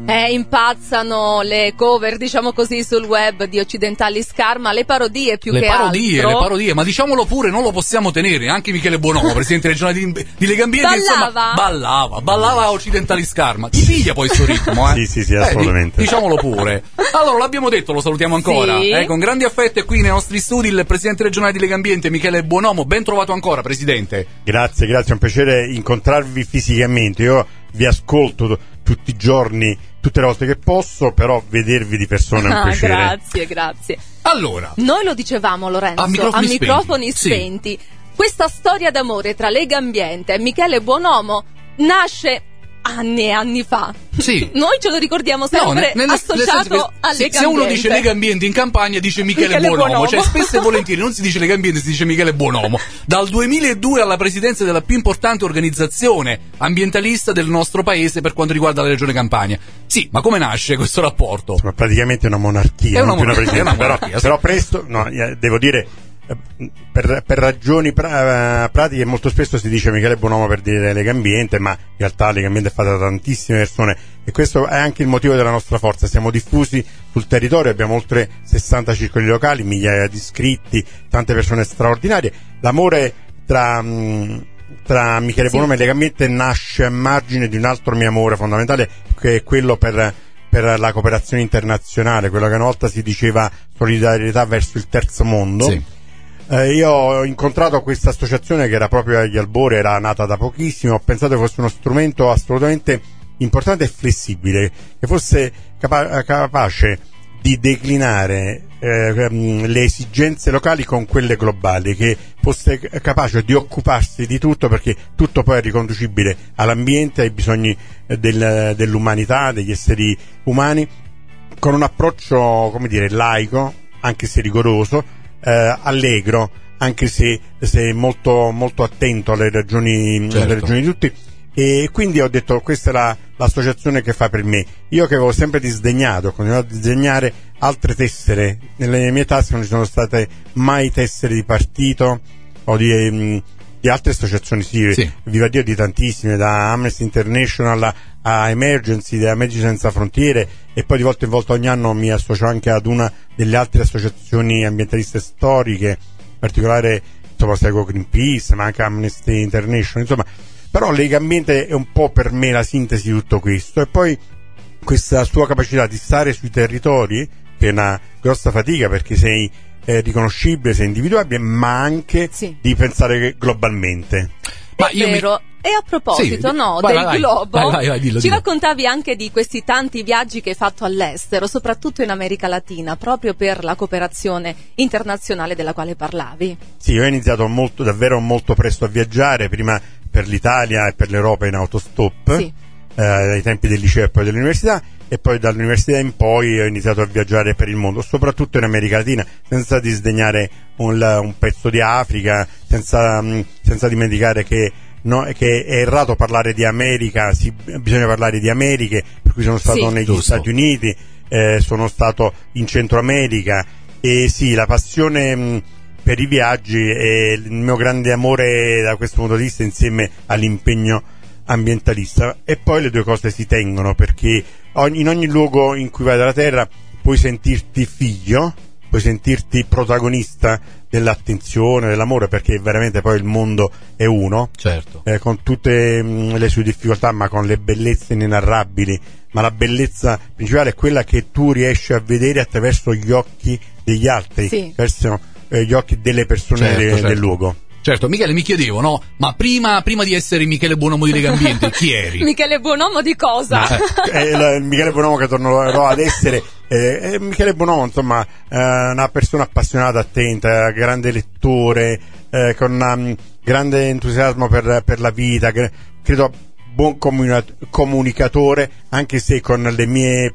Impazzano le cover, diciamo così, sul web di Occidentalis Karma, le parodie più che altro. Le parodie, ma diciamolo pure, non lo possiamo tenere. Anche Michele Bonomo, presidente regionale di Legambiente, ballava Occidentalis Karma. Ti piglia poi sto ritmo, Sì, assolutamente. Diciamolo pure. Allora, l'abbiamo detto, lo salutiamo ancora. Sì. Con grandi affetti, qui nei nostri studi il presidente regionale di Legambiente, Michele Bonomo. Ben trovato ancora, presidente. Grazie, è un piacere incontrarvi fisicamente. Io vi ascolto tutti i giorni, tutte le volte che posso, però vedervi di persona è un piacere. Grazie. Allora, noi lo dicevamo, Lorenzo, a microfoni spenti. Sì. Questa storia d'amore tra Legambiente e Michele Bonomo nasce anni e anni fa. Sì. Noi ce lo ricordiamo sempre associato a Legambiente. Se uno dice Legambiente in campagna dice Michele Bonomo. Cioè spesso e volentieri non si dice Legambiente, si dice Michele Bonomo. Dal 2002 alla presidenza della più importante organizzazione ambientalista del nostro paese per quanto riguarda la regione Campania. Sì, ma come nasce questo rapporto? Ma praticamente è una monarchia, non più una presidenza, però presto, devo dire, per ragioni pratiche molto spesso si dice Michele Bonomo per dire Legambiente, ma in realtà Legambiente è fatta da tantissime persone e questo è anche il motivo della nostra forza. Siamo diffusi sul territorio, abbiamo oltre 60 circoli locali, migliaia di iscritti, tante persone straordinarie. L'amore tra Michele Bonomo e Legambiente nasce a margine di un altro mio amore fondamentale, che è quello per la cooperazione internazionale, quello che una volta si diceva solidarietà verso il terzo mondo. Sì. Io ho incontrato questa associazione che era proprio agli albori, era nata da pochissimo, ho pensato che fosse uno strumento assolutamente importante e flessibile, che fosse capace di declinare le esigenze locali con quelle globali, che fosse capace di occuparsi di tutto, perché tutto poi è riconducibile all'ambiente, ai bisogni dell'umanità, degli esseri umani, con un approccio, come dire, laico, anche se rigoroso, allegro, anche se molto, molto attento alle ragioni di tutti. E quindi ho detto, questa è l'associazione che fa per me. Io che avevo sempre disdegnato, ho continuato a disegnare altre tessere, nelle mie tasche non ci sono state mai tessere di partito o di altre associazioni, sì. Viva Dio, di tantissime, da Amnesty International a Emergency, da Medici Senza Frontiere, e poi di volta in volta ogni anno mi associo anche ad una delle altre associazioni ambientaliste storiche, in particolare seguo Greenpeace, ma anche Amnesty International, insomma. Però Legambiente è un po' per me la sintesi di tutto questo, e poi questa sua capacità di stare sui territori, che è una grossa fatica perché sei riconoscibile, sei individuabile, ma anche di pensare globalmente. Ma è vero. E a proposito del globo, dillo. Raccontavi anche di questi tanti viaggi che hai fatto all'estero, soprattutto in America Latina, proprio per la cooperazione internazionale della quale parlavi. Sì, ho iniziato davvero molto presto a viaggiare, prima per l'Italia e per l'Europa in autostop, ai tempi del liceo e poi dell'università, e poi dall'università in poi ho iniziato a viaggiare per il mondo, soprattutto in America Latina, senza disdegnare un pezzo di Africa, senza dimenticare che è errato parlare di America, bisogna parlare di Americhe, per cui sono stato negli Stati Uniti, sono stato in Centro America, e la passione per i viaggi è il mio grande amore da questo punto di vista, insieme all'impegno ambientalista. E poi le due cose si tengono, perché in ogni luogo in cui vai dalla terra puoi sentirti figlio, puoi sentirti protagonista dell'attenzione, dell'amore, perché veramente poi il mondo è uno, con tutte le sue difficoltà, ma con le bellezze inenarrabili. Ma la bellezza principale è quella che tu riesci a vedere attraverso gli occhi degli altri, attraverso gli occhi delle persone del luogo. Certo, Michele, mi chiedevo, no? Ma prima di essere Michele Bonomo di Legambiente, chi eri? Michele Bonomo di cosa? Michele Bonomo che tornerò ad essere. Michele Bonomo, insomma, una persona appassionata, attenta, grande lettore, con grande entusiasmo per la vita, credo buon comunicatore, anche se con il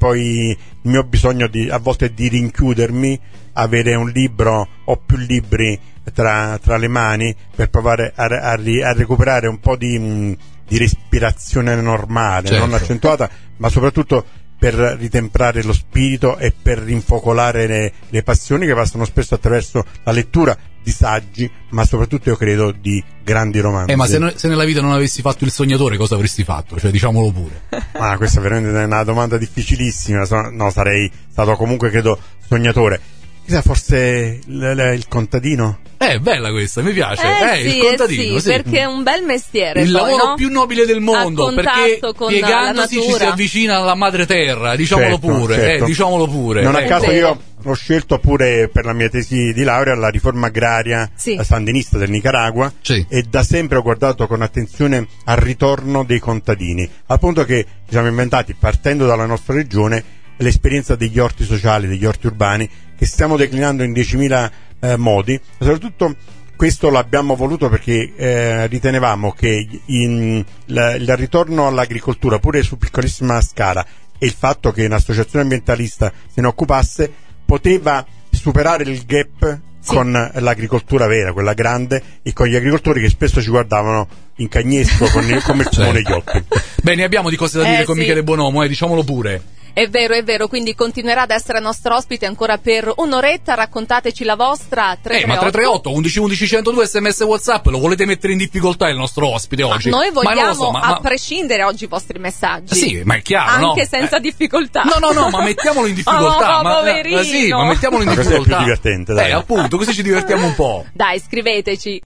mio bisogno a volte di rinchiudermi, avere un libro o più libri tra le mani per provare a recuperare un po' di respirazione normale, non accentuata, ma soprattutto per ritemprare lo spirito e per rinfocolare le passioni che passano spesso attraverso la lettura, di saggi, ma soprattutto io credo di grandi romanzi. Ma se nella vita non avessi fatto il sognatore, cosa avresti fatto? Cioè, diciamolo pure. Questa è veramente una domanda difficilissima. No, sarei stato comunque, credo, sognatore. Chissà, forse il contadino? Bella questa, mi piace. Sì, il contadino, sì, perché è un bel mestiere. Il poi, lavoro no? più nobile del mondo, perché piegandosi ci si avvicina alla madre terra, diciamolo pure. Certo. Diciamolo pure. Non a caso io ho scelto pure per la mia tesi di laurea la riforma agraria sandinista del Nicaragua, e da sempre ho guardato con attenzione al ritorno dei contadini, al punto che ci siamo inventati, partendo dalla nostra regione, l'esperienza degli orti sociali, degli orti urbani, che stiamo declinando in 10.000 modi. Soprattutto questo l'abbiamo voluto perché ritenevamo che il ritorno all'agricoltura, pure su piccolissima scala, e il fatto che un'associazione ambientalista se ne occupasse poteva superare il gap con l'agricoltura vera, quella grande, e con gli agricoltori che spesso ci guardavano in cagnesco come il fumo negli occhi. Bene, abbiamo di cose da dire con Michele Bonomo, diciamolo pure. È vero, quindi continuerà ad essere nostro ospite ancora per un'oretta. Raccontateci la vostra. 338 11 11 102 SMS WhatsApp. Lo volete mettere in difficoltà il nostro ospite oggi? Noi vogliamo, a prescindere, oggi i vostri messaggi. Sì, ma è chiaro, anche senza difficoltà. No, ma mettiamolo in difficoltà. Poverino. Sì, ma mettiamolo in difficoltà. Questo è più divertente, dai. Appunto, così ci divertiamo un po'. Dai, scriveteci.